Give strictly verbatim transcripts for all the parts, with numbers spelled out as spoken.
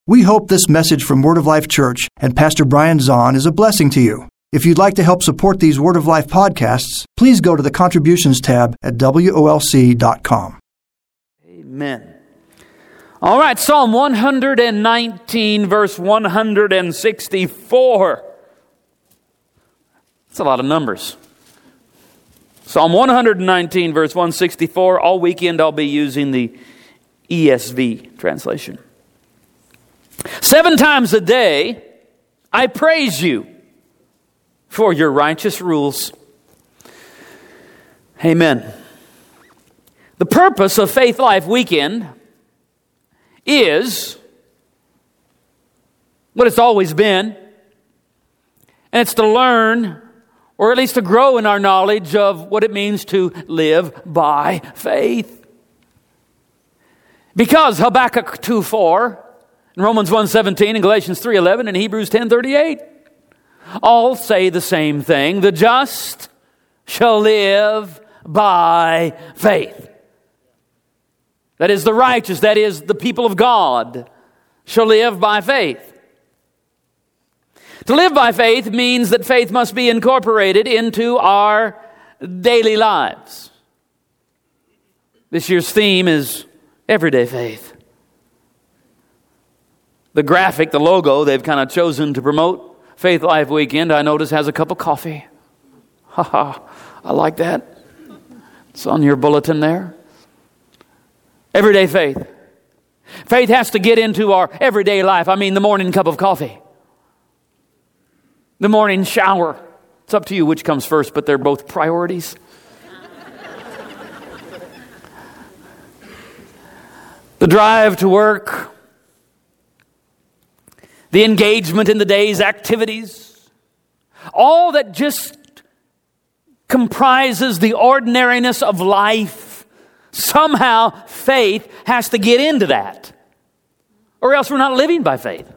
We hope this message from Word of Life Church and Pastor Brian Zahn is a blessing to you. If you'd like to help support these Word of Life podcasts, please go to the Contributions tab at W O L C dot com. Amen. All right, Psalm one nineteen, verse one sixty-four. That's a lot of numbers. Psalm one nineteen, verse one sixty-four. All weekend I'll be using the E S V translation. Seven times a day I praise you for your righteous rules. Amen. The purpose of Faith Life Weekend is what it's always been, and it's to learn, or at least to grow in our knowledge of what it means to live by faith. Because Habakkuk two four, and Romans one seventeen, and Galatians three eleven, and Hebrews ten thirty-eight all say the same thing. The just shall live by faith. That is, the righteous, that is, the people of God, shall live by faith. To live by faith means that faith must be incorporated into our daily lives. This year's theme is everyday faith. The graphic, the logo they've kind of chosen to promote Faith Life Weekend, I notice, has a cup of coffee. Ha ha, I like that. It's on your bulletin there. Everyday faith. Faith has to get into our everyday life. I mean, the morning cup of coffee. The morning shower. It's up to you which comes first, but they're both priorities. The drive to work. The engagement in the day's activities. All that just comprises the ordinariness of life. Somehow faith has to get into that. Or else we're not living by faith.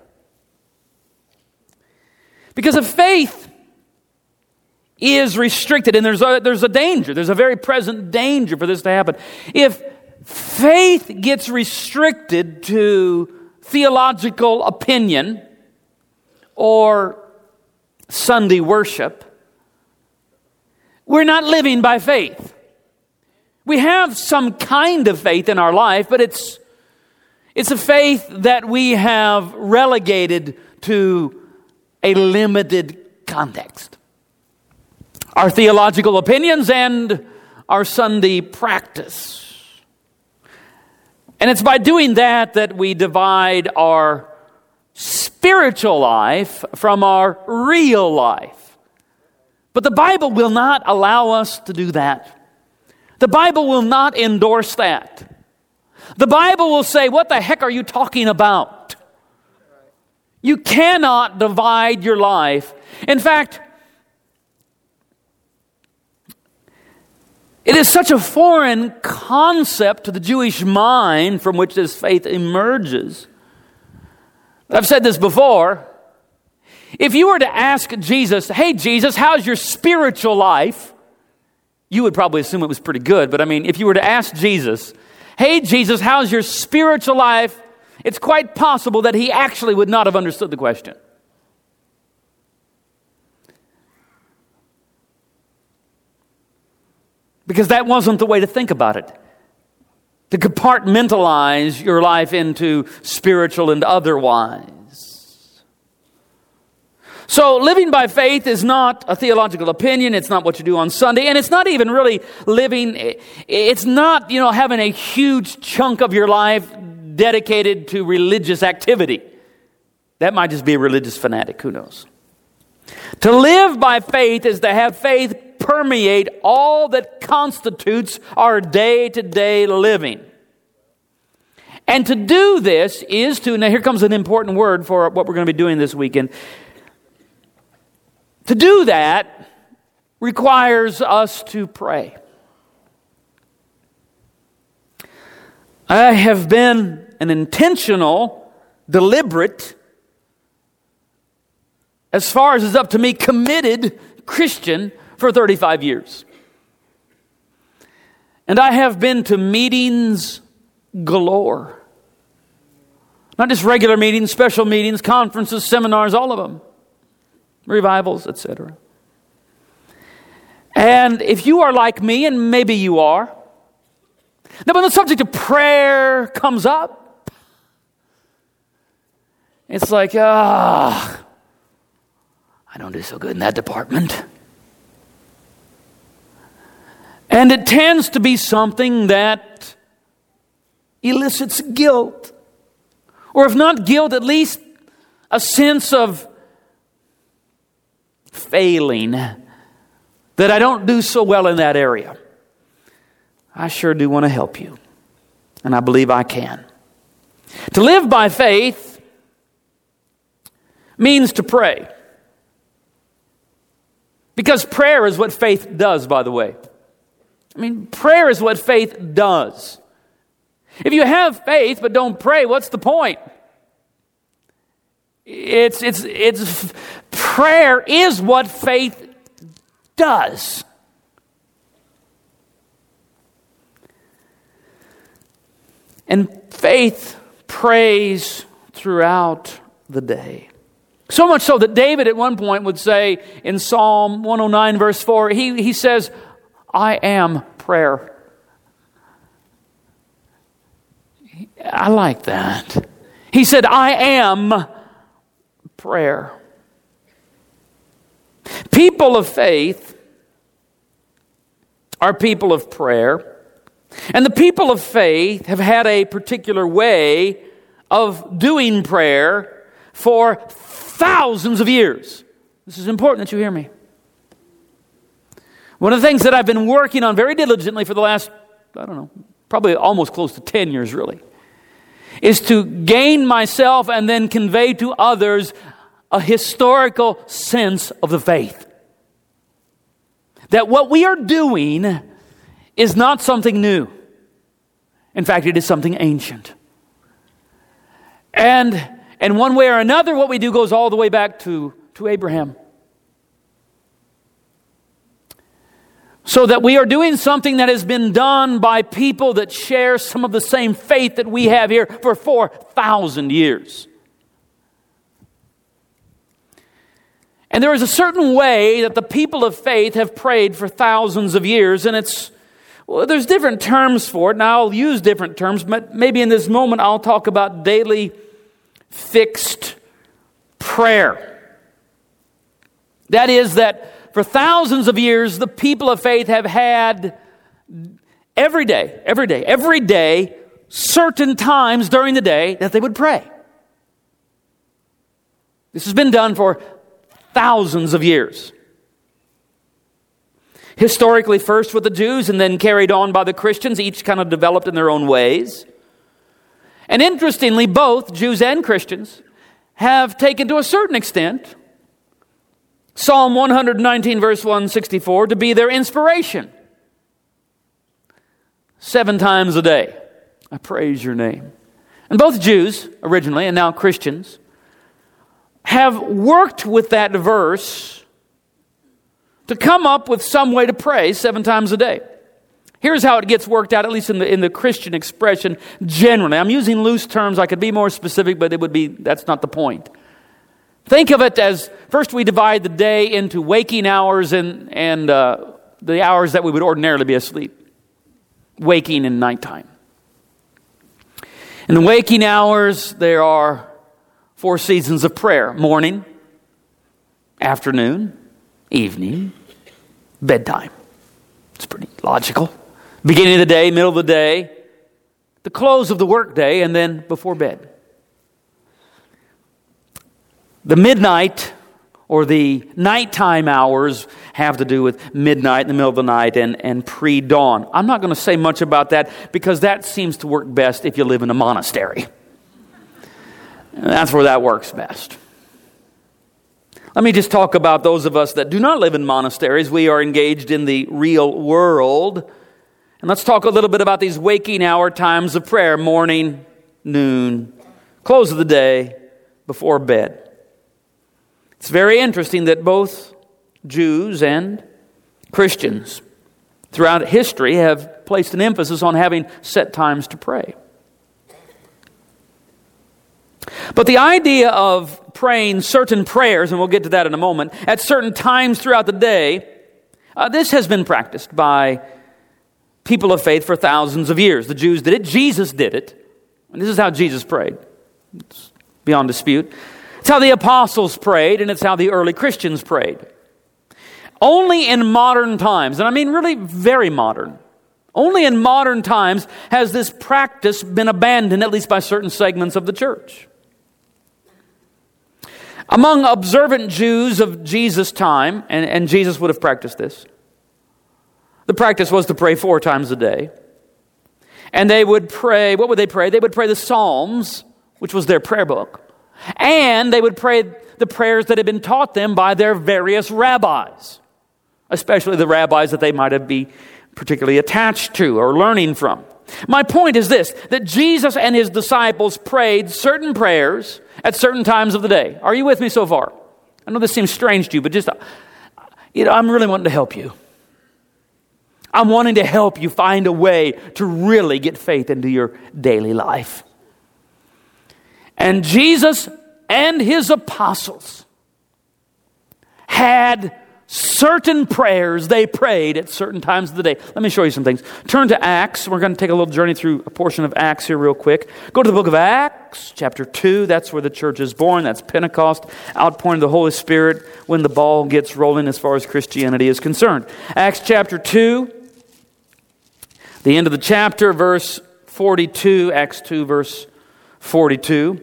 Because if faith is restricted, and there's a, there's a danger, there's a very present danger for this to happen. If faith gets restricted to theological opinion or Sunday worship, we're not living by faith. We have some kind of faith in our life, but it's it's a faith that we have relegated to a limited context. Our theological opinions and our Sunday practice. And it's by doing that that we divide our spiritual life from our real life. But the Bible will not allow us to do that. The Bible will not endorse that. The Bible will say, what the heck are you talking about? You cannot divide your life. In fact, it is such a foreign concept to the Jewish mind from which this faith emerges. I've said this before. If you were to ask Jesus, hey Jesus, how's your spiritual life? You would probably assume it was pretty good. But I mean, if you were to ask Jesus, hey Jesus, how's your spiritual life? It's quite possible that he actually would not have understood the question. Because that wasn't the way to think about it. To compartmentalize your life into spiritual and otherwise. So living by faith is not a theological opinion. It's not what you do on Sunday. And it's not even really living. It's not, you know, having a huge chunk of your life dedicated to religious activity. That might just be a religious fanatic. Who knows? To live by faith is to have faith permeate all that constitutes our day-to-day living. And to do this is to, now here comes an important word for what we're going to be doing this weekend. To do that requires us to pray. I have been an intentional, deliberate, as far as it's up to me, committed Christian for thirty-five years. And I have been to meetings galore. Not just regular meetings, special meetings, conferences, seminars, all of them. Revivals, et cetera. And if you are like me, and maybe you are, then when the subject of prayer comes up, it's like, ah, I don't do so good in that department. And it tends to be something that elicits guilt. Or if not guilt, at least a sense of failing, that I don't do so well in that area. I sure do want to help you, and I believe I can. To live by faith means to pray. Because prayer is what faith does, by the way. I mean, prayer is what faith does. If you have faith but don't pray, what's the point? It's, it's, it's, prayer is what faith does. And faith prays throughout the day. So much so that David at one point would say in Psalm one oh nine verse four, he, he says, I am prayer. I like that. He said, I am prayer. People of faith are people of prayer. And the people of faith have had a particular way of doing prayer for thousands of years. This is important that you hear me. One of the things that I've been working on very diligently for the last, I don't know, probably almost close to ten years really, is to gain myself and then convey to others a historical sense of the faith. That what we are doing is not something new. In fact, it is something ancient. And, and one way or another, what we do goes all the way back to, to Abraham. So that we are doing something that has been done by people that share some of the same faith that we have here for four thousand years. And there is a certain way that the people of faith have prayed for thousands of years, and it's, well, there's different terms for it, and I'll use different terms, but maybe in this moment I'll talk about daily fixed prayer. That is that for thousands of years, the people of faith have had every day, every day, every day, certain times during the day that they would pray. This has been done for thousands of years. Historically, first with the Jews and then carried on by the Christians, each kind of developed in their own ways. And interestingly, both Jews and Christians have taken to a certain extent Psalm one nineteen verse one sixty-four to be their inspiration. Seven times a day, I praise your name. And both Jews originally and now Christians have worked with that verse to come up with some way to pray seven times a day. Here's how it gets worked out, at least in the, in the Christian expression generally. I'm using loose terms. I could be more specific, but it would be, that's not the point. Think of it as, first we divide the day into waking hours and, and uh, the hours that we would ordinarily be asleep. Waking and nighttime. In the waking hours, there are four seasons of prayer. Morning, afternoon, evening, bedtime. It's pretty logical. Beginning of the day, middle of the day, the close of the workday, and then before bed. The midnight or the nighttime hours have to do with midnight, in the middle of the night, and, and pre-dawn. I'm not going to say much about that because that seems to work best if you live in a monastery. And that's where that works best. Let me just talk about those of us that do not live in monasteries. We are engaged in the real world. And let's talk a little bit about these waking hour times of prayer. Morning, noon, close of the day, before bed. It's very interesting that both Jews and Christians throughout history have placed an emphasis on having set times to pray. But the idea of praying certain prayers, and we'll get to that in a moment, at certain times throughout the day, uh, this has been practiced by people of faith for thousands of years. The Jews did it. Jesus did it. And this is how Jesus prayed. It's beyond dispute. It's how the apostles prayed, and it's how the early Christians prayed. Only in modern times, and I mean really very modern, only in modern times has this practice been abandoned, at least by certain segments of the church. Among observant Jews of Jesus' time, and, and Jesus would have practiced this, the practice was to pray four times a day. And they would pray, what would they pray? They would pray the Psalms, which was their prayer book. And they would pray the prayers that had been taught them by their various rabbis, especially the rabbis that they might have been particularly attached to or learning from. My point is this, that Jesus and his disciples prayed certain prayers at certain times of the day. Are you with me so far? I know this seems strange to you, but just, you know, I'm really wanting to help you. I'm wanting to help you find a way to really get faith into your daily life. And Jesus and his apostles had certain prayers they prayed at certain times of the day. Let me show you some things. Turn to Acts. We're going to take a little journey through a portion of Acts here real quick. Go to the book of Acts, chapter two. That's where the church is born. That's Pentecost, outpouring of the Holy Spirit when the ball gets rolling as far as Christianity is concerned. Acts chapter two, the end of the chapter, verse forty-two. Acts two, verse forty-two.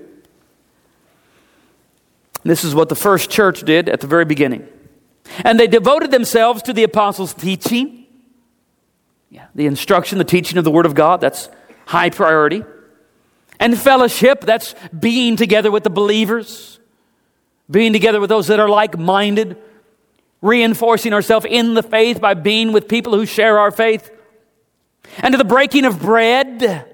This is what the first church did at the very beginning. And they devoted themselves to the apostles' teaching. Yeah, the instruction, the teaching of the Word of God, that's high priority. And fellowship, that's being together with the believers. Being together with those that are like-minded. Reinforcing ourselves in the faith by being with people who share our faith. And to the breaking of bread.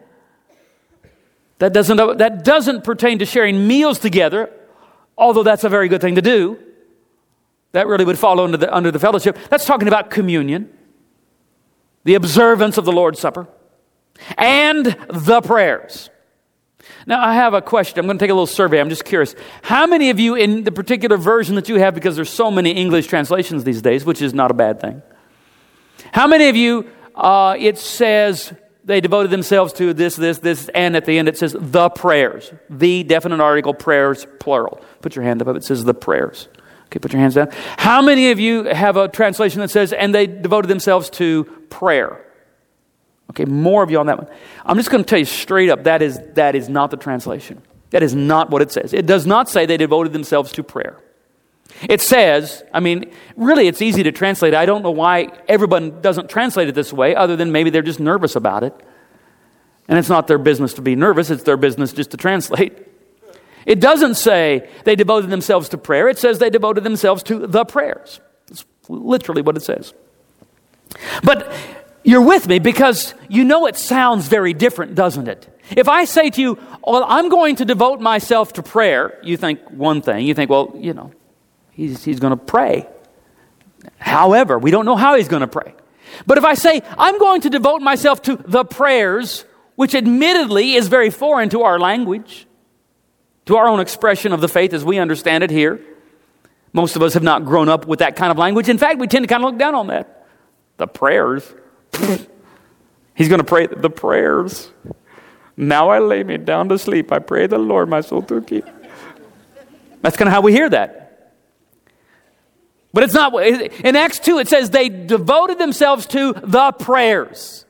That doesn't, that doesn't pertain to sharing meals together, although that's a very good thing to do. That really would fall under the, under the fellowship. That's talking about communion, the observance of the Lord's Supper, and the prayers. Now, I have a question. I'm going to take a little survey. I'm just curious. How many of you in the particular version that you have, because there's so many English translations these days, which is not a bad thing. How many of you, uh, it says they devoted themselves to this, this, this, and at the end it says the prayers. The definite article, prayers, plural. Put your hand up. It says the prayers. Okay, put your hands down. How many of you have a translation that says, and they devoted themselves to prayer? Okay, more of you on that one. I'm just going to tell you straight up, that is that is not the translation. That is not what it says. It does not say they devoted themselves to prayer. It says, I mean, really it's easy to translate. I don't know why everyone doesn't translate it this way, other than maybe they're just nervous about it. And it's not their business to be nervous, it's their business just to translate. It doesn't say they devoted themselves to prayer. It says they devoted themselves to the prayers. It's literally what it says. But you're with me because you know it sounds very different, doesn't it? If I say to you, well, I'm going to devote myself to prayer, you think one thing. You think, well, you know, he's, he's going to pray. However, we don't know how he's going to pray. But if I say, I'm going to devote myself to the prayers, which admittedly is very foreign to our language, to our own expression of the faith as we understand it here. Most of us have not grown up with that kind of language. In fact, we tend to kind of look down on that. The prayers. He's going to pray the prayers. Now I lay me down to sleep. I pray the Lord my soul to keep. That's kind of how we hear that. But it's not. In Acts two, it says they devoted themselves to the prayers.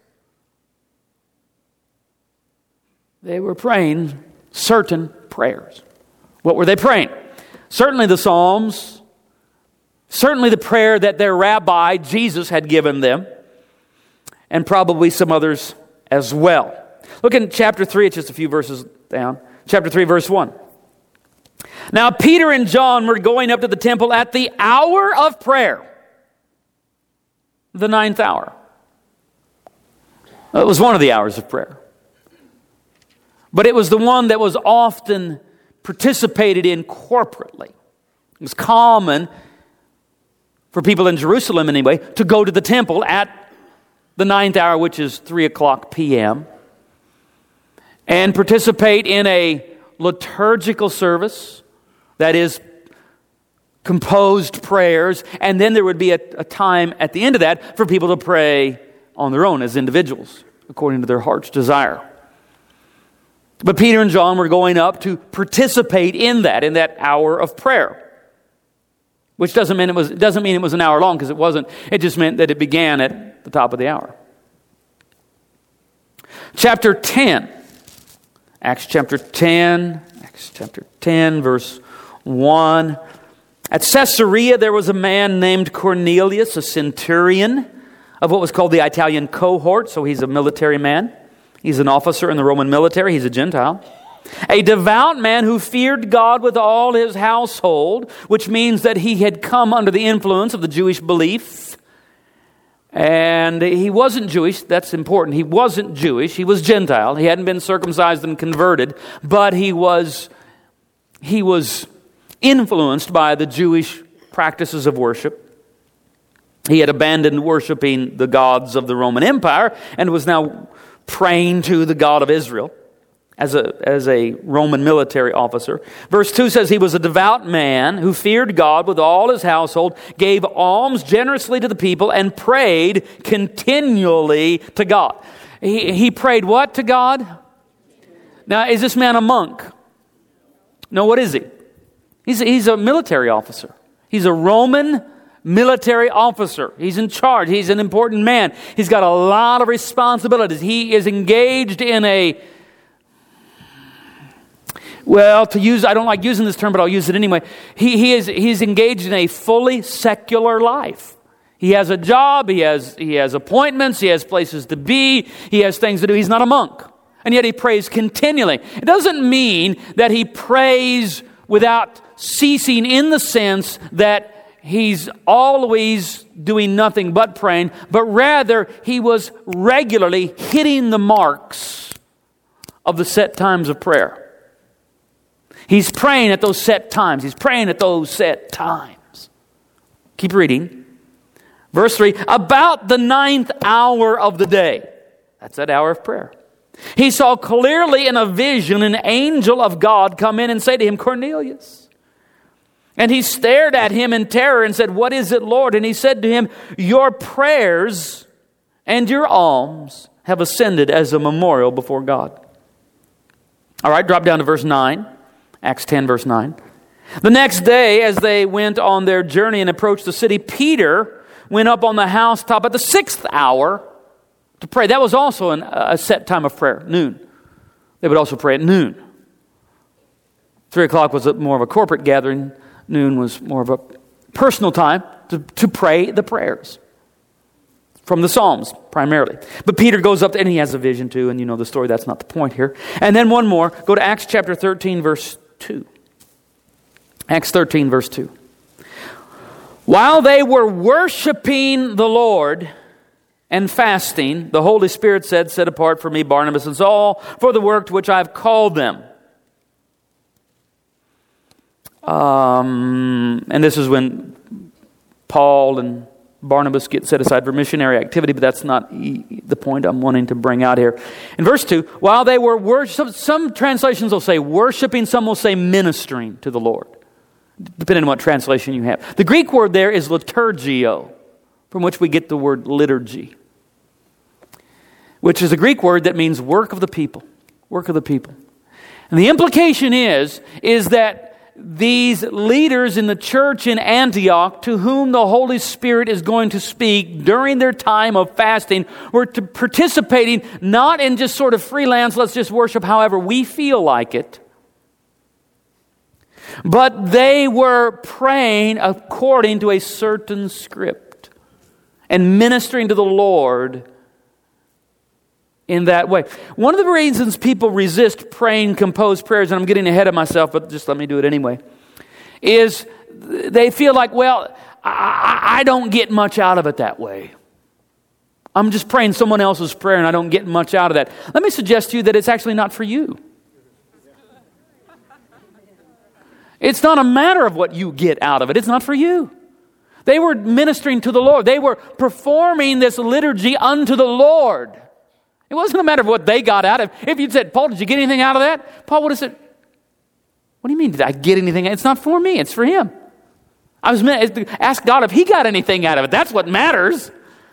They were praying certain prayers. What were they praying? Certainly the Psalms, certainly the prayer that their rabbi, Jesus, had given them, and probably some others as well. Look in chapter three, it's just a few verses down. Chapter three, verse one. Now Peter and John were going up to the temple at the hour of prayer, the ninth hour. It was one of the hours of prayer. But it was the one that was often participated in corporately. It was common for people in Jerusalem anyway to go to the temple at the ninth hour, which is three o'clock p.m., and participate in a liturgical service, that is, composed prayers, and then there would be a, a time at the end of that for people to pray on their own as individuals, according to their heart's desire. But Peter and John were going up to participate in that, in that hour of prayer. Which doesn't mean it was, doesn't mean it was an hour long, because it wasn't. It just meant that it began at the top of the hour. Chapter ten. Acts chapter ten. Acts chapter ten, verse one. At Caesarea, there was a man named Cornelius, a centurion of what was called the Italian cohort. So he's a military man. He's an officer in the Roman military. He's a Gentile. A devout man who feared God with all his household, which means that he had come under the influence of the Jewish belief. And he wasn't Jewish. That's important. He wasn't Jewish. He was Gentile. He hadn't been circumcised and converted, but he was, he was influenced by the Jewish practices of worship. He had abandoned worshiping the gods of the Roman Empire and was now praying to the God of Israel as a, as a Roman military officer. Verse two says he was a devout man who feared God with all his household, gave alms generously to the people, and prayed continually to God. He, he prayed what to God? Now, is this man a monk? No, what is he? He's a, he's a military officer. He's a Roman military officer. He's in charge. He's an important man. He's got a lot of responsibilities. He is engaged in a, well, to use, I don't like using this term, but I'll use it anyway. He, he is he's engaged in a fully secular life. He has a job. He has, he has appointments. He has places to be. He has things to do. He's not a monk. And yet he prays continually. It doesn't mean that he prays without ceasing, in the sense that he's always doing nothing but praying, but rather he was regularly hitting the marks of the set times of prayer. He's praying at those set times. He's praying at those set times. Keep reading. Verse three, about the ninth hour of the day. That's that hour of prayer. He saw clearly in a vision an angel of God come in and say to him, Cornelius. And he stared at him in terror and said, what is it, Lord? And he said to him, your prayers and your alms have ascended as a memorial before God. All right, drop down to verse nine. Acts ten, verse nine. The next day, as they went on their journey and approached the city, Peter went up on the housetop at the sixth hour to pray. That was also an, a set time of prayer, noon. They would also pray at noon. Three o'clock was more of a corporate gathering. Noon was more of a personal time to, to pray the prayers from the Psalms primarily. But Peter goes up and he has a vision too, and you know the story. That's not the point here. And then one more. Go to Acts chapter thirteen, verse two. Acts thirteen, verse two. While they were worshiping the Lord and fasting, the Holy Spirit said, set apart for me Barnabas and Saul for the work to which I have called them. Um, and this is when Paul and Barnabas get set aside for missionary activity, but that's not the point I'm wanting to bring out here. In verse two, while they were worshiping, some, some translations will say worshiping, some will say ministering to the Lord, depending on what translation you have. The Greek word there is liturgio, from which we get the word liturgy, which is a Greek word that means work of the people, work of the people. And the implication is, is that these leaders in the church in Antioch, to whom the Holy Spirit is going to speak during their time of fasting, were to participating not in just sort of freelance, let's just worship however we feel like it, but they were praying according to a certain script and ministering to the Lord in that way. One of the reasons people resist praying composed prayers, and I'm getting ahead of myself, but just let me do it anyway, is they feel like, well, I, I don't get much out of it that way. I'm just praying someone else's prayer and I don't get much out of that. Let me suggest to you that it's actually not for you. It's not a matter of what you get out of it. It's not for you. They were ministering to the Lord. They were performing this liturgy unto the Lord. It wasn't a matter of what they got out of it. If you'd said, Paul, did you get anything out of that? Paul would have said, What do you mean, did I get anything? It's not for me, it's for him. I was meant to ask God if he got anything out of it. That's what matters.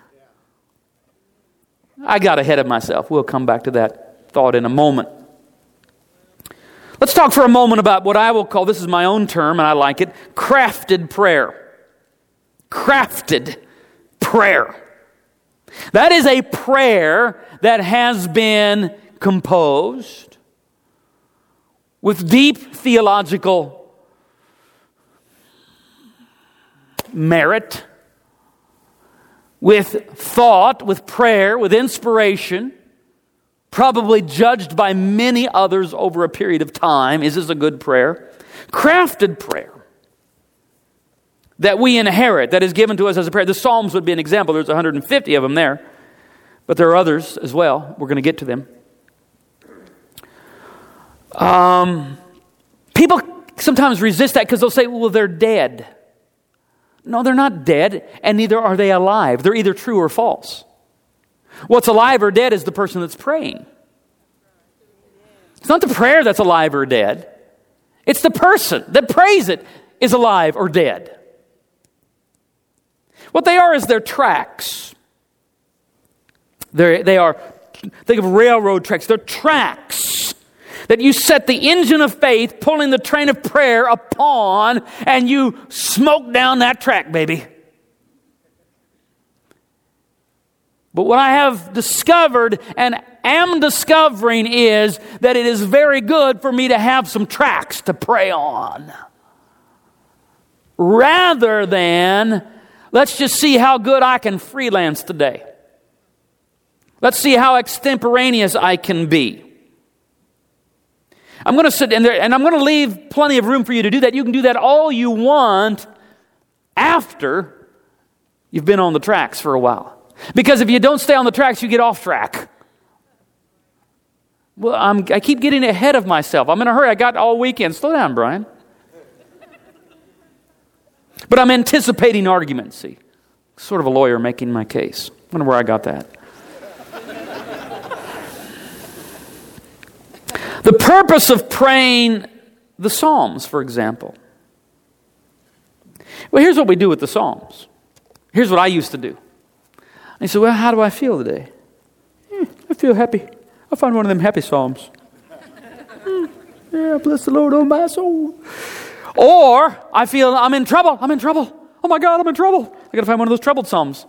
I got ahead of myself. We'll come back to that thought in a moment. Let's talk for a moment about what I will call, this is my own term and I like it, crafted prayer. Crafted prayer. That is a prayer that has been composed with deep theological merit, with thought, with prayer, with inspiration, probably judged by many others over a period of time. Is this a good prayer? Crafted prayer that we inherit, that is given to us as a prayer. The Psalms would be an example. There's one hundred fifty of them there, but there are others as well. We're going to get to them. Um, people sometimes resist that because they'll say, well, they're dead. No, they're not dead, and neither are they alive. They're either true or false. What's alive or dead is the person that's praying. It's not the prayer that's alive or dead. It's the person that prays it is alive or dead. What they are is their tracks. They're, they are, think of railroad tracks. They're tracks that you set the engine of faith, pulling the train of prayer upon, and you smoke down that track, baby. But what I have discovered and am discovering is that it is very good for me to have some tracks to pray on, rather than, let's just see how good I can freelance today. Let's see how extemporaneous I can be. I'm going to sit in there and I'm going to leave plenty of room for you to do that. You can do that all you want after you've been on the tracks for a while. Because if you don't stay on the tracks, you get off track. Well, I'm, I keep getting ahead of myself. I'm in a hurry. I got all weekend. Slow down, Brian. But I'm anticipating arguments, see. Sort of a lawyer making my case. I wonder where I got that. The purpose of praying the Psalms, for example. Well, here's what we do with the Psalms. Here's what I used to do. And you say, well, how do I feel today? Eh, I feel happy. I find one of them happy Psalms. mm, yeah, bless the Lord, oh my soul. Or I feel I'm in trouble. I'm in trouble. Oh my God, I'm in trouble. I got to find one of those troubled Psalms.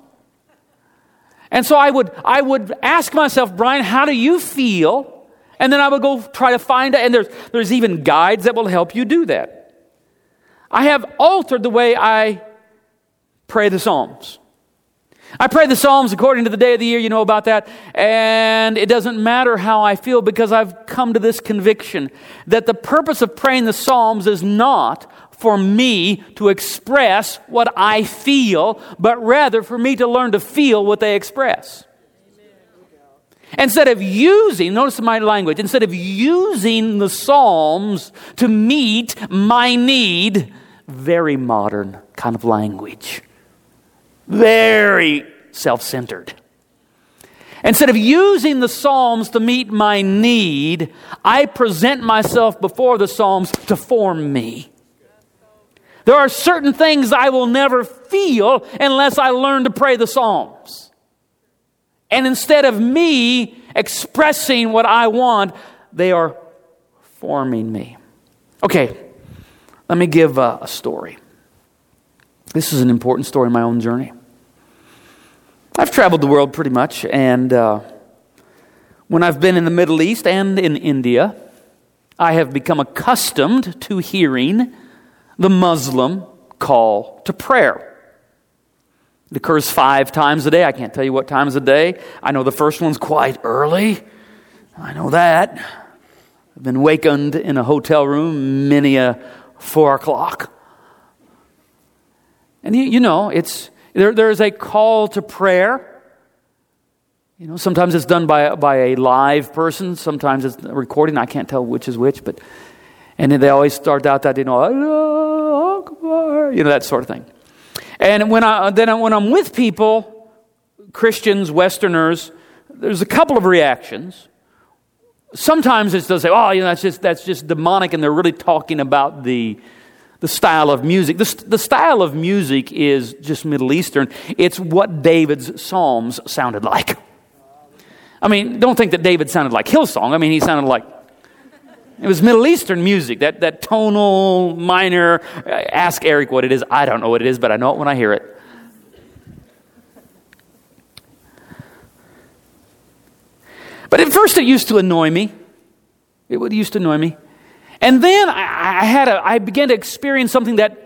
And so I would, I would ask myself, Brian, how do you feel? And then I would go try to find it. And there's, there's even guides that will help you do that. I have altered the way I pray the Psalms. I pray the Psalms according to the day of the year, you know about that. And it doesn't matter how I feel because I've come to this conviction that the purpose of praying the Psalms is not for me to express what I feel, but rather for me to learn to feel what they express. Instead of using, notice my language, instead of using the Psalms to meet my need, very modern kind of language. Very self-centered. Instead of using the Psalms to meet my need, I present myself before the Psalms to form me. There are certain things I will never feel unless I learn to pray the Psalms. And instead of me expressing what I want, they are forming me. Okay, let me give a, a story. This is an important story in my own journey. I've traveled the world pretty much, and uh, when I've been in the Middle East and in India, I have become accustomed to hearing the Muslim call to prayer. It occurs five times a day. I can't tell you what times a day. I know the first one's quite early. I know that. I've been wakened in a hotel room many a four o'clock. And you, you know, it's there. There's a call to prayer. You know, sometimes it's done by by a live person. Sometimes it's a recording. I can't tell which is which, but and then they always start out that you know, Allah Akbar, you know, that sort of thing. And when I then when I'm with people, Christians, Westerners, there's a couple of reactions. Sometimes it's they'll say, oh, you know, that's just that's just demonic, and they're really talking about the the style of music. The, the style of music is just Middle Eastern. It's what David's Psalms sounded like. I mean, don't think that David sounded like Hillsong. I mean, he sounded like, it was Middle Eastern music, that, that tonal, minor. Ask Eric what it is. I don't know what it is, but I know it when I hear it. But at first it used to annoy me. It would used to annoy me. And then I, I had a, I began to experience something that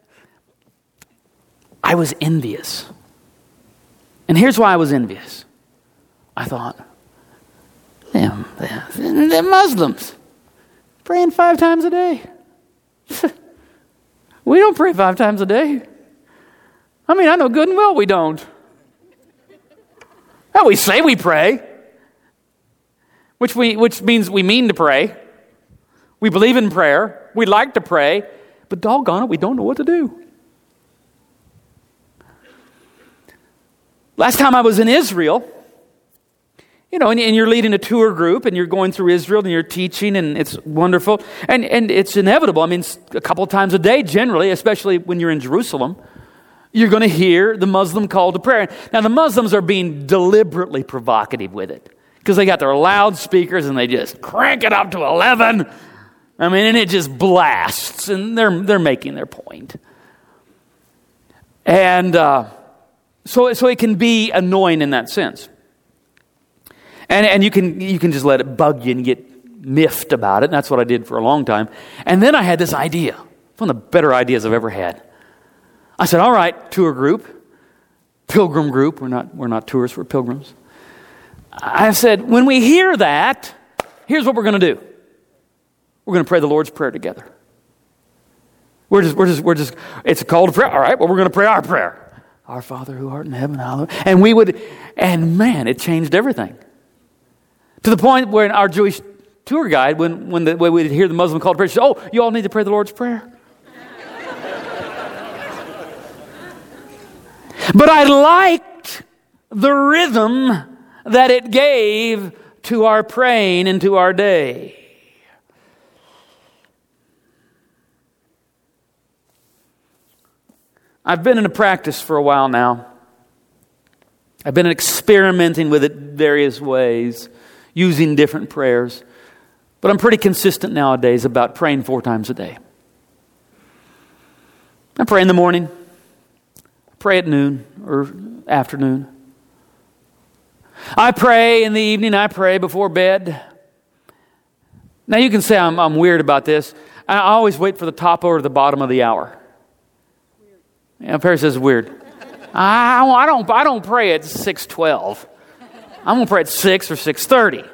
I was envious. And here's why I was envious. I thought, them, them, them Muslims praying five times a day. We don't pray five times a day. I mean, I know good and well we don't. Well, we say we pray, which we which means we mean to pray. We believe in prayer. We like to pray, but doggone it, we don't know what to do. Last time I was in Israel, you know, and, and you're leading a tour group, and you're going through Israel, and you're teaching, and it's wonderful, and and it's inevitable. I mean, a couple of times a day, generally, especially when you're in Jerusalem, you're going to hear the Muslim call to prayer. Now, the Muslims are being deliberately provocative with it, because they got their loudspeakers, and they just crank it up to eleven. I mean, and it just blasts, and they're they're making their point. And uh, so so it can be annoying in that sense. And and you can you can just let it bug you and get miffed about it, and that's what I did for a long time. And then I had this idea, one of the better ideas I've ever had. I said, all right, tour group, pilgrim group, we're not we're not tourists, we're pilgrims. I said, when we hear that, here's what we're going to do. We're going to pray the Lord's Prayer together. We're just, we're just, we're just, it's a call to prayer. All right, well, we're going to pray our prayer. Our Father who art in heaven, hallowed. And we would, and man, it changed everything. To the point where our Jewish tour guide, when, when, the, when we'd hear the Muslim call to prayer, she said, oh, you all need to pray the Lord's Prayer. But I liked the rhythm that it gave to our praying and to our day. I've been in a practice for a while now. I've been experimenting with it various ways, using different prayers. But I'm pretty consistent nowadays about praying four times a day. I pray in the morning, I pray at noon or afternoon. I pray in the evening, I pray before bed. Now you can say I'm, I'm weird about this. I always wait for the top or the bottom of the hour. Yeah, Perry says it's weird. I, I don't I don't pray at six twelve. I'm going to pray at six or six thirty.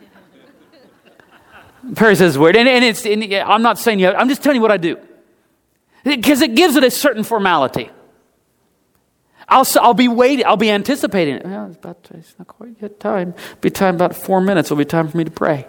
Perry says it's weird. And, and it's and I'm not saying you have, I'm just telling you what I do. Because it gives it a certain formality. I'll I'll be waiting. I'll be anticipating it. Well, it's, about, it's not quite yet time. It'll be time about four minutes. It'll be time for me to pray.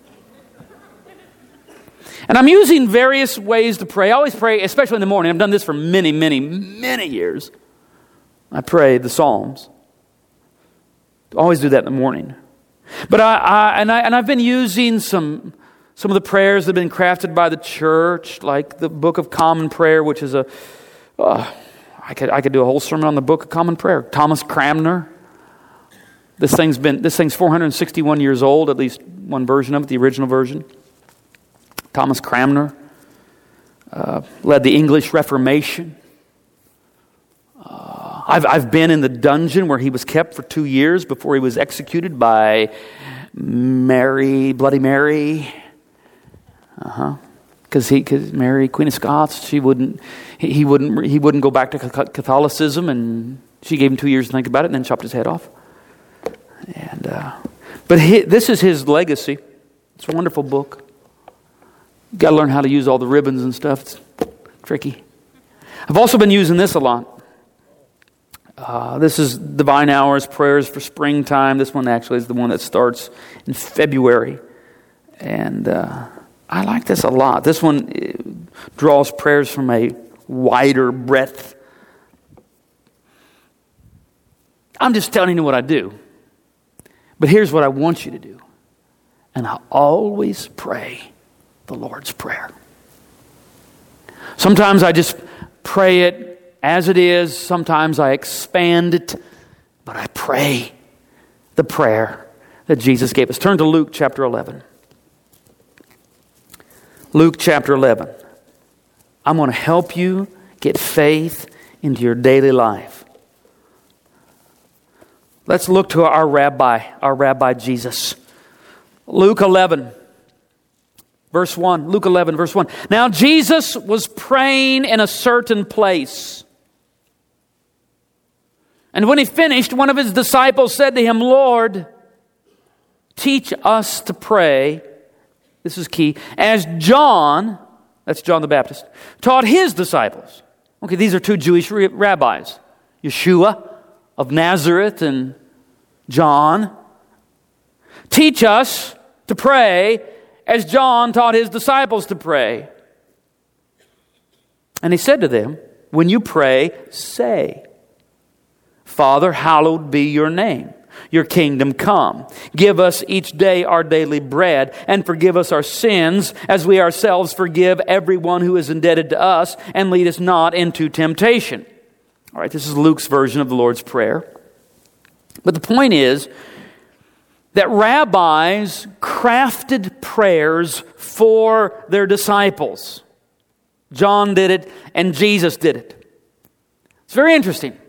And I'm using various ways to pray. I always pray, especially in the morning. I've done this for many, many, many years. I pray the Psalms. I always do that in the morning. But I, I and I and I've been using some some of the prayers that have been crafted by the church, like the Book of Common Prayer, which is a uh, I could I could do a whole sermon on the Book of Common Prayer. Thomas Cranmer. This thing's been this thing's four hundred sixty-one years old, at least one version of it, the original version. Thomas Cranmer uh, led the English Reformation. Uh, I've I've been in the dungeon where he was kept for two years before he was executed by Mary, Bloody Mary. Uh huh. Because he, because Mary, Queen of Scots, she wouldn't, he, he wouldn't, he wouldn't go back to Catholicism, and she gave him two years to think about it, and then chopped his head off. And uh, but he, this is his legacy. It's a wonderful book. You've got to learn how to use all the ribbons and stuff. It's tricky. I've also been using this a lot. Uh, this is Divine Hours, Prayers for Springtime. This one actually is the one that starts in February. And uh, I like this a lot. This one draws prayers from a wider breadth. I'm just telling you what I do. But here's what I want you to do. And I always pray the Lord's Prayer. Sometimes I just pray it as it is. Sometimes I expand it. But I pray the prayer that Jesus gave us. Turn to Luke chapter eleven. Luke chapter eleven. I'm going to help you get faith into your daily life. Let's look to our rabbi, our rabbi Jesus. Luke eleven, verse one. Luke eleven, verse one. Now Jesus was praying in a certain place. And when he finished, one of his disciples said to him, Lord, teach us to pray. This is key. As John, that's John the Baptist, taught his disciples. Okay, these are two Jewish rabbis. Yeshua of Nazareth and John. Teach us to pray as John taught his disciples to pray. And he said to them, when you pray, say, Father, hallowed be your name. Your kingdom come. Give us each day our daily bread, and forgive us our sins as we ourselves forgive everyone who is indebted to us, and lead us not into temptation. All right, this is Luke's version of the Lord's Prayer. But the point is that rabbis crafted prayers for their disciples. John did it, and Jesus did it. It's very interesting.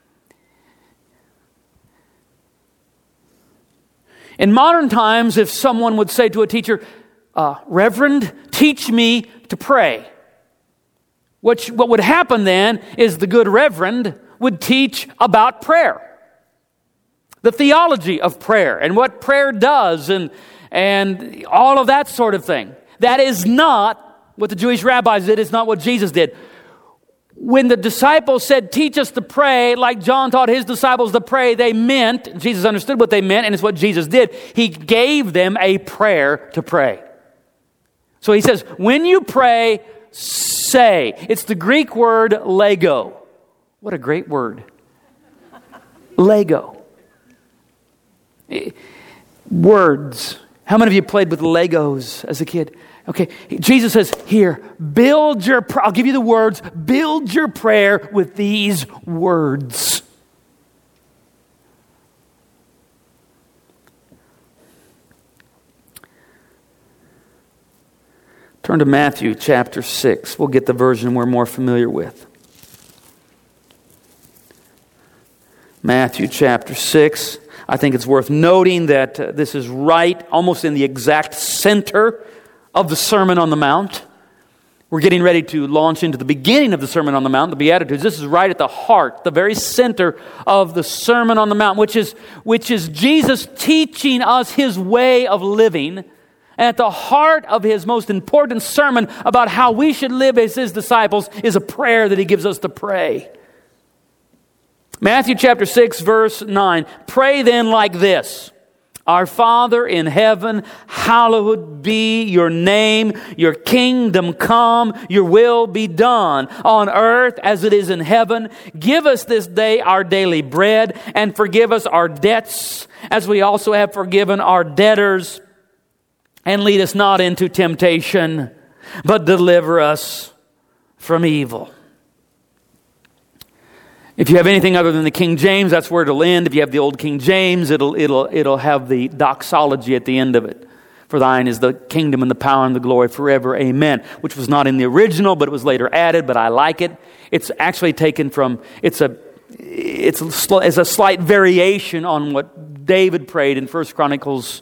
In modern times, if someone would say to a teacher, uh, Reverend, teach me to pray. What, what would happen then is the good reverend would teach about prayer. The theology of prayer and what prayer does and, and all of that sort of thing. That is not what the Jewish rabbis did. It's not what Jesus did. When the disciples said, teach us to pray, like John taught his disciples to pray, they meant, Jesus understood what they meant, and it's what Jesus did. He gave them a prayer to pray. So he says, when you pray, say. It's the Greek word lego. What a great word. Lego. Words. How many of you played with Legos as a kid? Okay, Jesus says, here, build your, I'll give you the words, build your prayer with these words. Turn to Matthew chapter six. We'll get the version we're more familiar with. Matthew chapter six. I think it's worth noting that uh, this is right, almost in the exact center of the Sermon on the Mount. We're getting ready to launch into the beginning of the Sermon on the Mount, the Beatitudes. This is right at the heart, the very center of the Sermon on the Mount, which is, which is Jesus teaching us His way of living. And at the heart of His most important sermon about how we should live as His disciples is a prayer that He gives us to pray. Matthew chapter six, verse nine. Pray then like this. Our Father in heaven, hallowed be your name. Your kingdom come. Your will be done on earth as it is in heaven. Give us this day our daily bread, and forgive us our debts as we also have forgiven our debtors. And lead us not into temptation, but deliver us from evil. If you have anything other than the King James, that's where it'll end. If you have the old King James, it'll it'll it'll have the doxology at the end of it. For thine is the kingdom and the power and the glory forever. Amen. Which was not in the original, but it was later added. But I like it. It's actually taken from. It's a. It's a, it's a slight variation on what David prayed in First Chronicles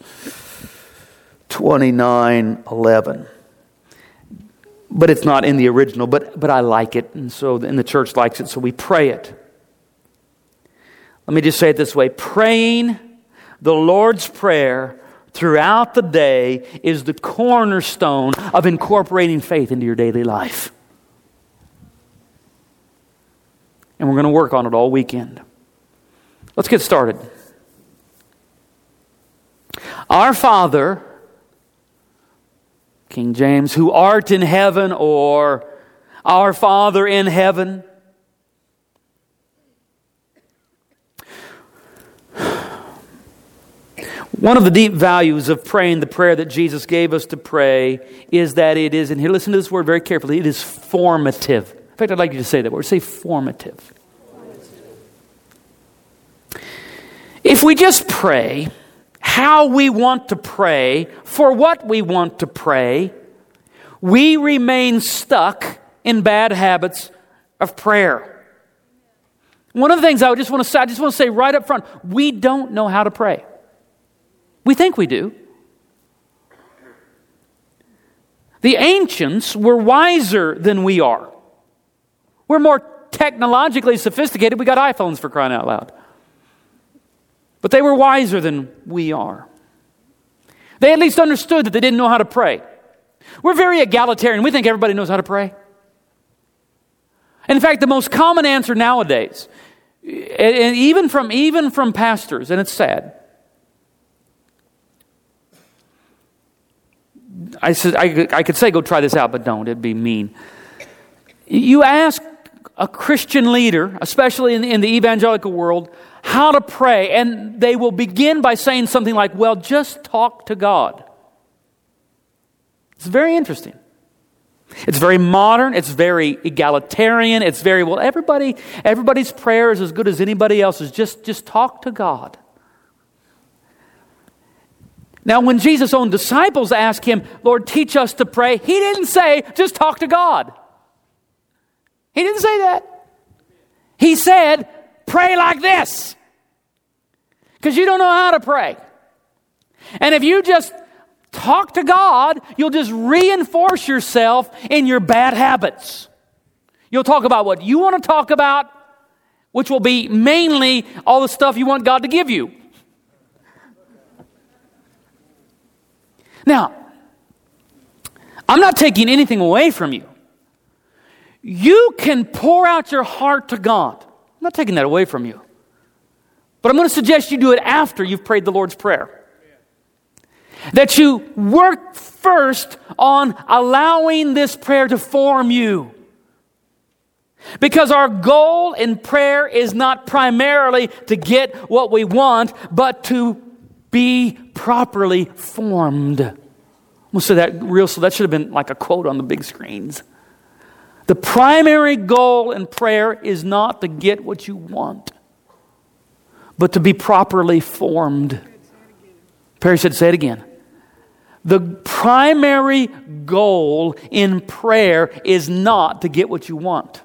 twenty-nine eleven. But it's not in the original. But but I like it, and so and the church likes it, so we pray it. Let me just say it this way. Praying the Lord's Prayer throughout the day is the cornerstone of incorporating faith into your daily life. And we're going to work on it all weekend. Let's get started. Our Father, King James, who art in heaven, or our Father in heaven. One of the deep values of praying the prayer that Jesus gave us to pray is that it is, and here listen to this word very carefully, it is formative. In fact, I'd like you to say that word. Say formative. If we just pray how we want to pray, for what we want to pray, we remain stuck in bad habits of prayer. One of the things I would just want to say, I just want to say right up front, we don't know how to pray. We think we do. The ancients were wiser than we are. We're more technologically sophisticated. We got iPhones, for crying out loud. But they were wiser than we are. They at least understood that they didn't know how to pray. We're very egalitarian. We think everybody knows how to pray. And in fact, the most common answer nowadays, and even from even from pastors, and it's sad. I said I, I could say go try this out, but don't. It'd be mean. You ask a Christian leader, especially in, in the evangelical world, how to pray, and they will begin by saying something like, well, just talk to God. It's very interesting. It's very modern, it's very egalitarian, it's very, well, everybody, everybody's prayer is as good as anybody else's. Just, just talk to God. Now, when Jesus' own disciples asked him, Lord, teach us to pray, he didn't say, just talk to God. He didn't say that. He said, pray like this. Because you don't know how to pray. And if you just talk to God, you'll just reinforce yourself in your bad habits. You'll talk about what you want to talk about, which will be mainly all the stuff you want God to give you. Now, I'm not taking anything away from you. You can pour out your heart to God. I'm not taking that away from you. But I'm going to suggest you do it after you've prayed the Lord's Prayer. That you work first on allowing this prayer to form you. Because our goal in prayer is not primarily to get what we want, but to be properly formed. I'm going to say that real, so that should have been like a quote on the big screens. The primary goal in prayer is not to get what you want, but to be properly formed. Perry said, say it again. The primary goal in prayer is not to get what you want,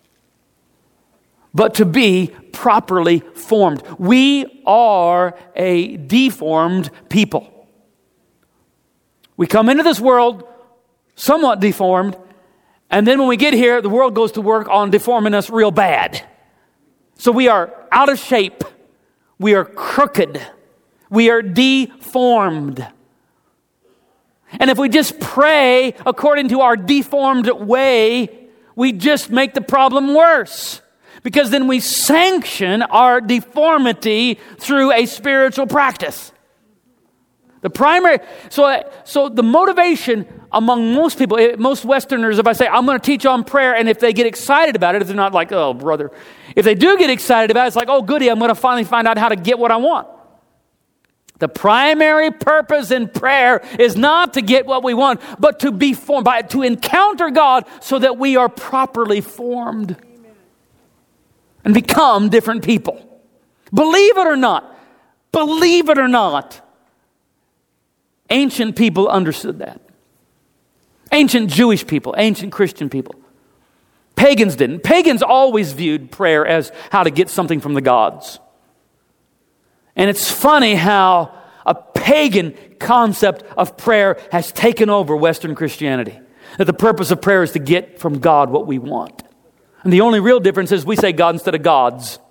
but to be properly formed. We are a deformed people. We come into this world somewhat deformed, and then when we get here, the world goes to work on deforming us real bad. So we are out of shape. We are crooked. We are deformed. And if we just pray according to our deformed way, we just make the problem worse. Because then we sanction our deformity through a spiritual practice. The primary, so, so the motivation among most people, most Westerners, if I say, I'm going to teach on prayer, and if they get excited about it, if they're not like, oh, brother. If they do get excited about it, it's like, oh, goody, I'm going to finally find out how to get what I want. The primary purpose in prayer is not to get what we want, but to be formed, by, to encounter God so that we are properly formed. Amen. And become different people. Believe it or not, believe it or not, ancient people understood that. Ancient Jewish people, ancient Christian people. Pagans didn't. Pagans always viewed prayer as how to get something from the gods. And it's funny how a pagan concept of prayer has taken over Western Christianity. That the purpose of prayer is to get from God what we want. And the only real difference is we say God instead of gods.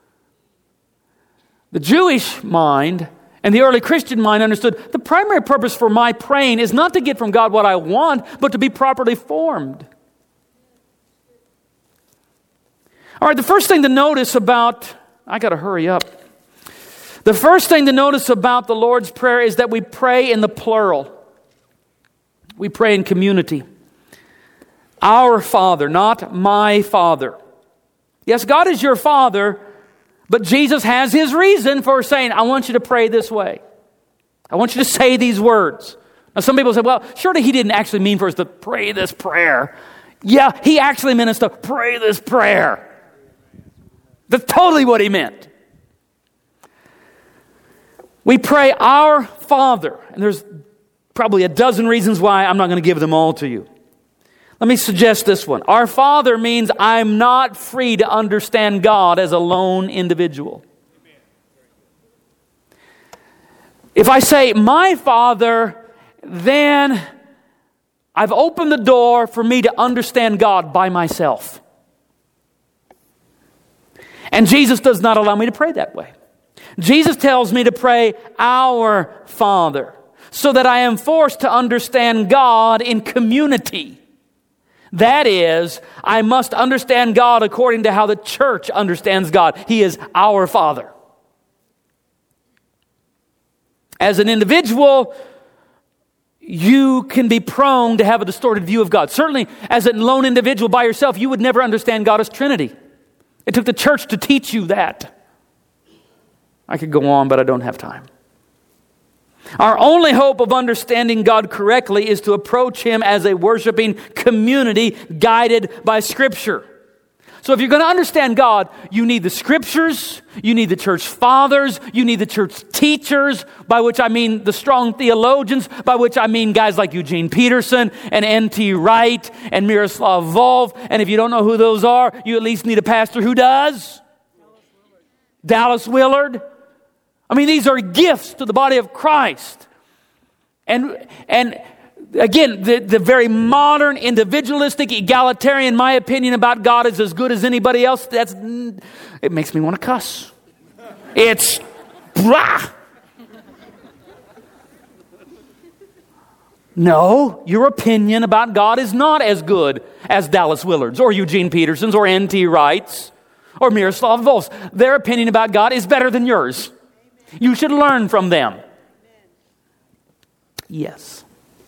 The Jewish mind and the early Christian mind understood the primary purpose for my praying is not to get from God what I want, but to be properly formed. All right, the first thing to notice about, I got to hurry up. The first thing to notice about the Lord's Prayer is that we pray in the plural. We pray in community. Our Father, not my Father. Yes, God is your Father, but Jesus has His reason for saying, I want you to pray this way. I want you to say these words. Now some people say, well, surely he didn't actually mean for us to pray this prayer. Yeah, he actually meant us to pray this prayer. That's totally what he meant. We pray, Our Father. And there's probably a dozen reasons why. I'm not going to give them all to you. Let me suggest this one. Our Father means I'm not free to understand God as a lone individual. If I say, my Father, then I've opened the door for me to understand God by myself. And Jesus does not allow me to pray that way. Jesus tells me to pray, Our Father, so that I am forced to understand God in community. That is, I must understand God according to how the church understands God. He is our Father. As an individual, you can be prone to have a distorted view of God. Certainly, as a lone individual by yourself, you would never understand God as Trinity. It took the church to teach you that. I could go on, but I don't have time. Our only hope of understanding God correctly is to approach Him as a worshiping community guided by Scripture. So if you're going to understand God, you need the Scriptures, you need the church fathers, you need the church teachers, by which I mean the strong theologians, by which I mean guys like Eugene Peterson and N T Wright and Miroslav Volf. And if you don't know who those are, you at least need a pastor who does. Dallas Willard. I mean, these are gifts to the body of Christ. And and again, the, the very modern, individualistic, egalitarian, my opinion about God is as good as anybody else. That's it makes me want to cuss. It's blah. No, your opinion about God is not as good as Dallas Willard's or Eugene Peterson's or N T Wright's or Miroslav Volf's. Their opinion about God is better than yours. You should learn from them. Yes.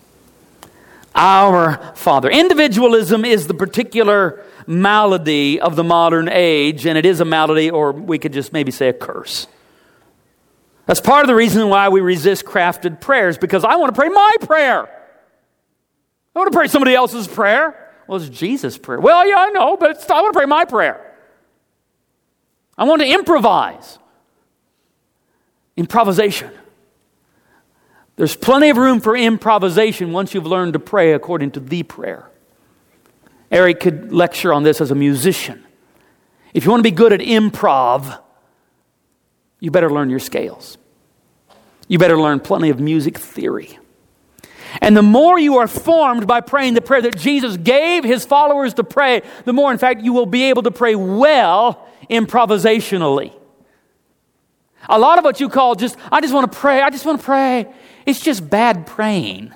Our Father. Individualism is the particular malady of the modern age, and it is a malady, or we could just maybe say a curse. That's part of the reason why we resist crafted prayers, because I want to pray my prayer. I want to pray somebody else's prayer. Well, it's Jesus' prayer. Well, yeah, I know, but it's, I want to pray my prayer. I want to improvise. Improvisation. There's plenty of room for improvisation once you've learned to pray according to the prayer. Eric could lecture on this as a musician. If you want to be good at improv, you better learn your scales. You better learn plenty of music theory. And the more you are formed by praying the prayer that Jesus gave His followers to pray, the more, in fact, you will be able to pray well improvisationally. A lot of what you call just, I just want to pray, I just want to pray, it's just bad praying.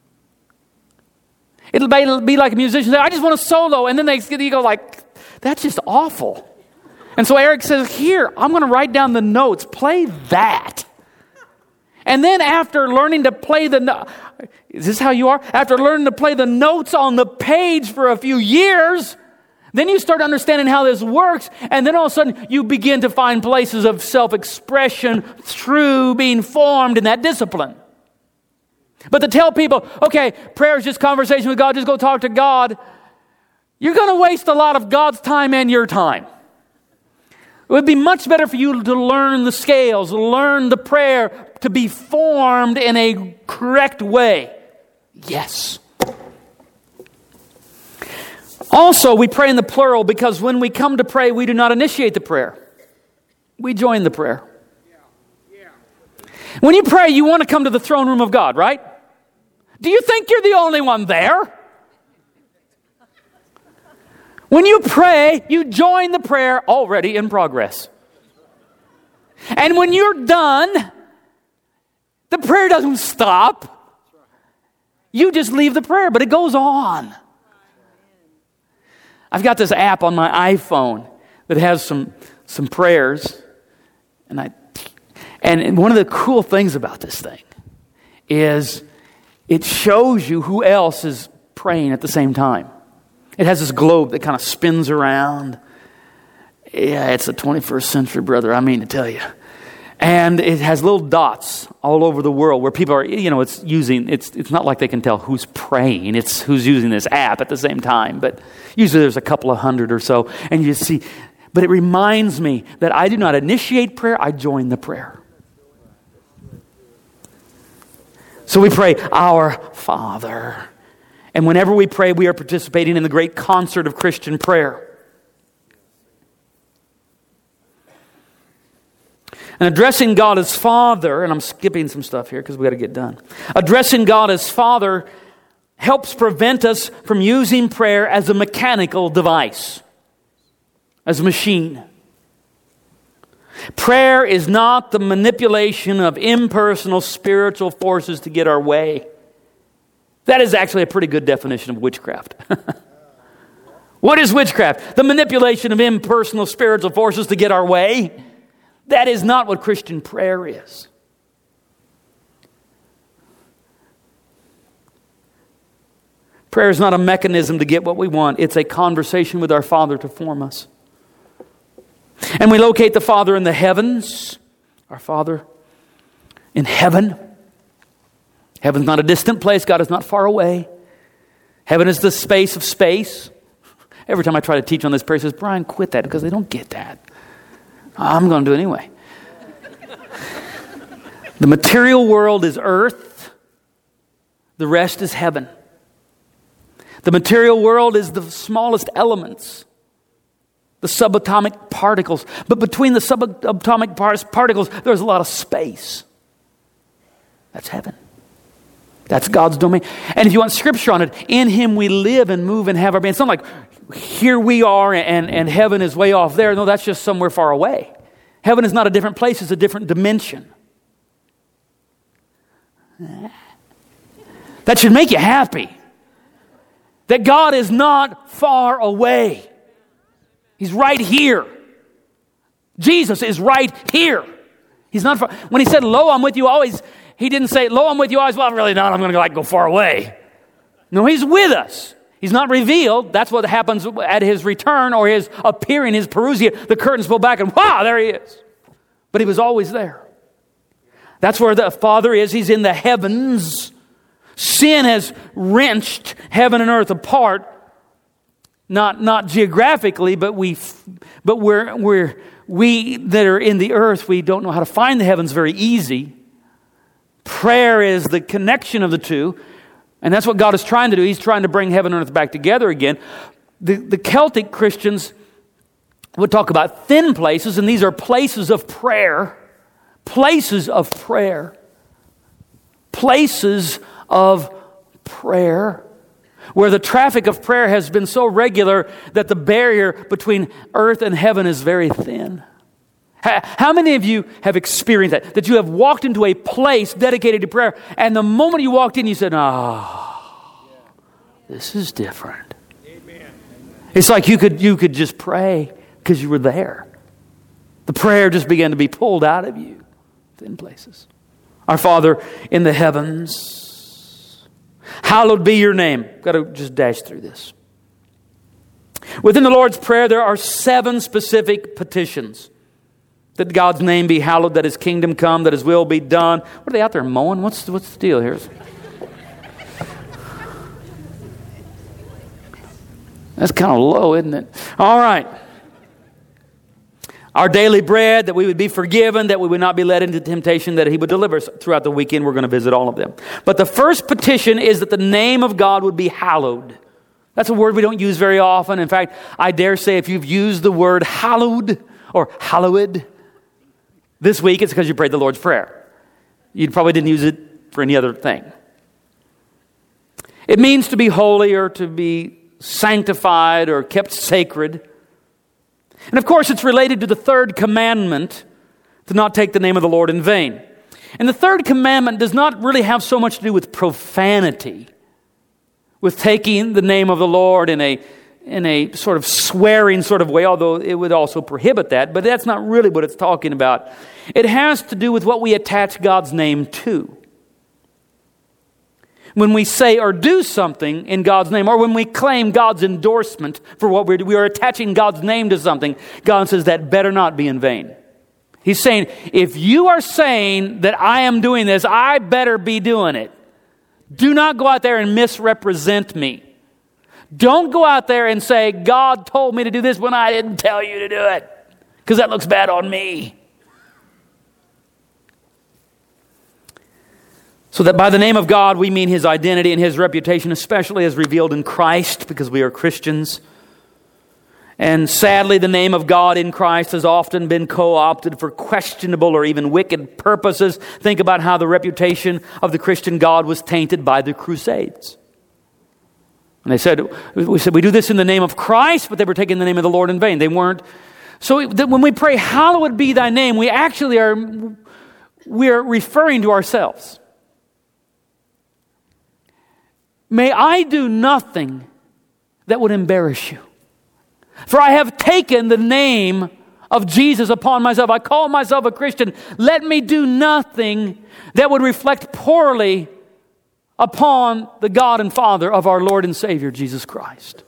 It'll be, it'll be like a musician say, I just want to solo, and then they you go like, that's just awful. And so Eric says, here, I'm going to write down the notes, play that. And then after learning to play the, no- is this how you are? After learning to play the notes on the page for a few years, then you start understanding how this works, and then all of a sudden you begin to find places of self-expression through being formed in that discipline. But to tell people, okay, prayer is just conversation with God, just go talk to God, you're going to waste a lot of God's time and your time. It would be much better for you to learn the scales, learn the prayer, to be formed in a correct way. Yes. Also, we pray in the plural because when we come to pray, we do not initiate the prayer. We join the prayer. Yeah. Yeah. When you pray, you want to come to the throne room of God, right? Do you think you're the only one there? When you pray, you join the prayer already in progress. And when you're done, the prayer doesn't stop. You just leave the prayer, but it goes on. I've got this app on my iPhone that has some some prayers, and I and one of the cool things about this thing is it shows you who else is praying at the same time. It has this globe that kind of spins around. Yeah, it's the twenty-first century, brother. I mean to tell you. And it has little dots all over the world where people are, you know, it's using, it's it's not like they can tell who's praying, it's who's using this app at the same time. But usually there's a couple of hundred or so. And you see, but it reminds me that I do not initiate prayer, I join the prayer. So we pray, Our Father. And whenever we pray, we are participating in the great concert of Christian prayer. And addressing God as Father, and I'm skipping some stuff here because we got to get done. Addressing God as Father helps prevent us from using prayer as a mechanical device, as a machine. Prayer is not the manipulation of impersonal spiritual forces to get our way. That is actually a pretty good definition of witchcraft. What is witchcraft? The manipulation of impersonal spiritual forces to get our way. That is not what Christian prayer is. Prayer is not a mechanism to get what we want. It's a conversation with our Father to form us. And we locate the Father in the heavens. Our Father in heaven. Heaven's not a distant place. God is not far away. Heaven is the space of space. Every time I try to teach on this prayer, he says, Brian, quit that because they don't get that. I'm going to do it anyway. The material world is earth. The rest is heaven. The material world is the smallest elements, the subatomic particles. But between the subatomic particles, there's a lot of space. That's heaven. That's God's domain. And if you want scripture on it, in Him we live and move and have our being. It's not like here we are and, and heaven is way off there. No, that's just somewhere far away. Heaven is not a different place, it's a different dimension. That should make you happy. That God is not far away. He's right here. Jesus is right here. He's not far. When He said, lo, I'm with you always, He didn't say, lo, I'm with you always. Well, I'm really not. I'm going to like go far away. No, He's with us. He's not revealed. That's what happens at His return or His appearing, His parousia. The curtains pull back and wow, there He is. But He was always there. That's where the Father is. He's in the heavens. Sin has wrenched heaven and earth apart. Not, not geographically, but we, but we're, we're, we that are in the earth, we don't know how to find the heavens very easy. Prayer is the connection of the two. And that's what God is trying to do. He's trying to bring heaven and earth back together again. The, the Celtic Christians would talk about thin places, and these are places of prayer. Places of prayer. Places of prayer. Where the traffic of prayer has been so regular that the barrier between earth and heaven is very thin. How many of you have experienced that? That you have walked into a place dedicated to prayer, and the moment you walked in, you said, oh, this is different. Amen. It's like you could you could just pray because you were there. The prayer just began to be pulled out of you in places. Our Father in the heavens, hallowed be your name. Got to just dash through this. Within the Lord's Prayer, there are seven specific petitions. That God's name be hallowed, that His kingdom come, that His will be done. What are they out there mowing? What's, what's the deal here? That's kind of low, isn't it? All right. Our daily bread, that we would be forgiven, that we would not be led into temptation, that He would deliver us. Throughout the weekend, we're going to visit all of them. But the first petition is that the name of God would be hallowed. That's a word we don't use very often. In fact, I dare say if you've used the word hallowed or hallowed this week, it's because you prayed the Lord's Prayer. You probably didn't use it for any other thing. It means to be holy or to be sanctified or kept sacred. And of course, it's related to the third commandment, to not take the name of the Lord in vain. And the third commandment does not really have so much to do with profanity, with taking the name of the Lord in a in a sort of swearing sort of way, although it would also prohibit that. But that's not really what it's talking about. It has to do with what we attach God's name to. When we say or do something in God's name, or when we claim God's endorsement for what we're doing, we are attaching God's name to something. God says that better not be in vain. He's saying, if you are saying that I am doing this, I better be doing it. Do not go out there and misrepresent me. Don't go out there and say, God told me to do this when I didn't tell you to do it, because that looks bad on me. So that by the name of God, we mean His identity and His reputation, especially as revealed in Christ, because we are Christians. And sadly, the name of God in Christ has often been co-opted for questionable or even wicked purposes. Think about how the reputation of the Christian God was tainted by the Crusades. And they said, we said, we do this in the name of Christ, but they were taking the name of the Lord in vain. They weren't. So when we pray, hallowed be thy name, we actually are, we are referring to ourselves. May I do nothing that would embarrass you. For I have taken the name of Jesus upon myself. I call myself a Christian. Let me do nothing that would reflect poorly upon the God and Father of our Lord and Savior, Jesus Christ.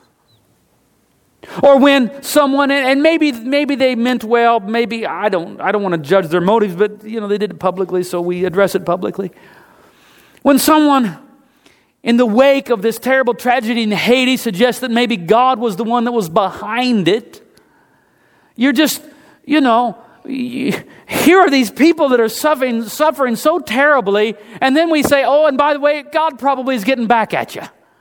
Or when someone, and maybe maybe they meant well, maybe, I don't I don't want to judge their motives, but you know, they did it publicly, so we address it publicly. When someone in the wake of this terrible tragedy in Haiti suggests that maybe God was the one that was behind it, you're just, you know, here are these people that are suffering, suffering so terribly, and then we say, oh, and by the way, God probably is getting back at you.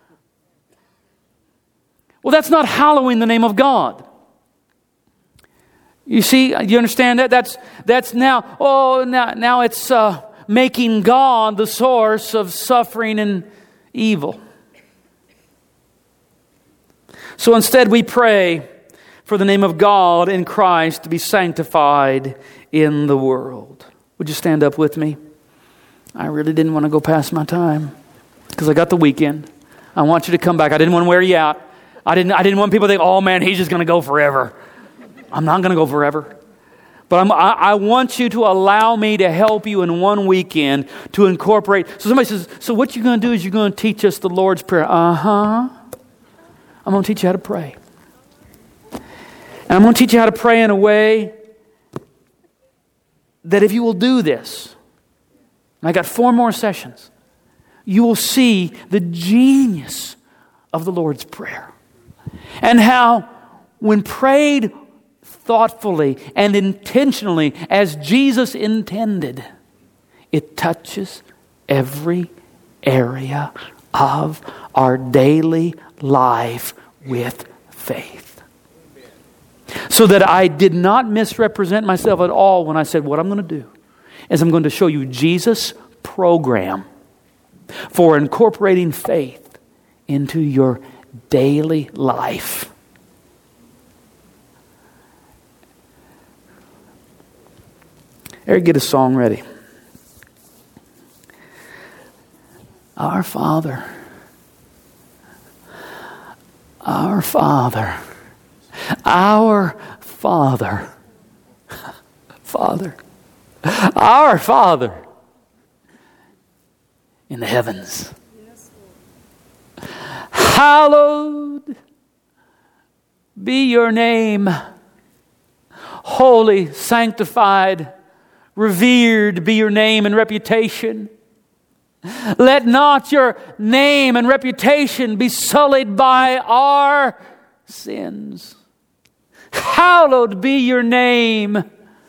Well, that's not hallowing the name of God. You see, you understand that? That's that's now, oh, now, now it's uh, making God the source of suffering and evil. So instead we pray for the name of God in Christ to be sanctified in the world. Would you stand up with me? I really didn't want to go past my time because I got the weekend. I want you to come back. I didn't want to wear you out. I didn't I didn't want people to think, oh man, he's just going to go forever. I'm not going to go forever. But I'm, I, I want you to allow me to help you in one weekend to incorporate. So somebody says, so what you're going to do is you're going to teach us the Lord's Prayer. Uh-huh. I'm going to teach you how to pray. And I'm going to teach you how to pray in a way that if you will do this, and I got four more sessions, you will see the genius of the Lord's Prayer. And how when prayed thoughtfully and intentionally as Jesus intended, it touches every area of our daily life with faith. So that I did not misrepresent myself at all when I said what I'm going to do is I'm going to show you Jesus' program for incorporating faith into your daily life. Eric, get a song ready. Our Father, our Father, our Father, Father, our Father in the heavens. Hallowed be your name, holy, sanctified, revered be your name and reputation. Let not your name and reputation be sullied by our sins. Hallowed be your name.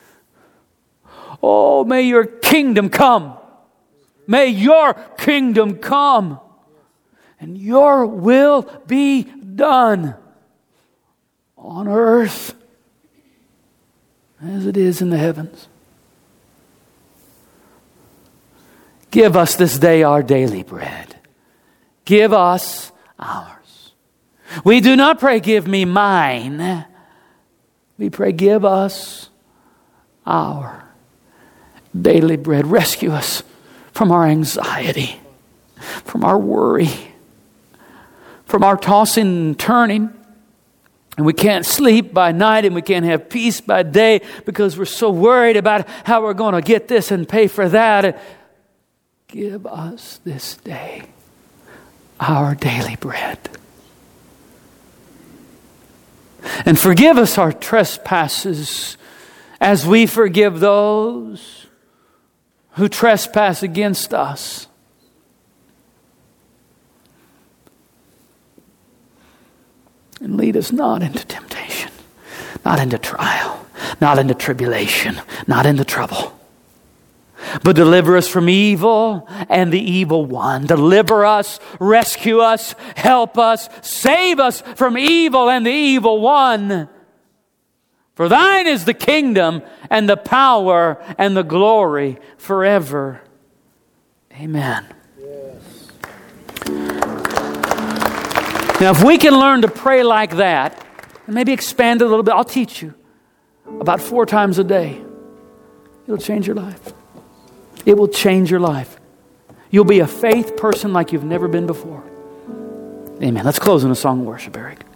Oh, may your kingdom come. May your kingdom come. And your will be done on earth as it is in the heavens. Give us this day our daily bread. Give us ours. We do not pray, give me mine. We pray, give us our daily bread. Rescue us from our anxiety, from our worry, from our tossing and turning. And we can't sleep by night and we can't have peace by day because we're so worried about how we're going to get this and pay for that. Give us this day our daily bread. And forgive us our trespasses as we forgive those who trespass against us. And lead us not into temptation, not into trial, not into tribulation, not into trouble. But deliver us from evil and the evil one. Deliver us, rescue us, help us, save us from evil and the evil one. For thine is the kingdom and the power and the glory forever. Amen. Yes. Now, if we can learn to pray like that, and maybe expand it a little bit, I'll teach you about four times a day. It'll change your life. It will change your life. You'll be a faith person like you've never been before. Amen. Let's close in a song of worship, Eric.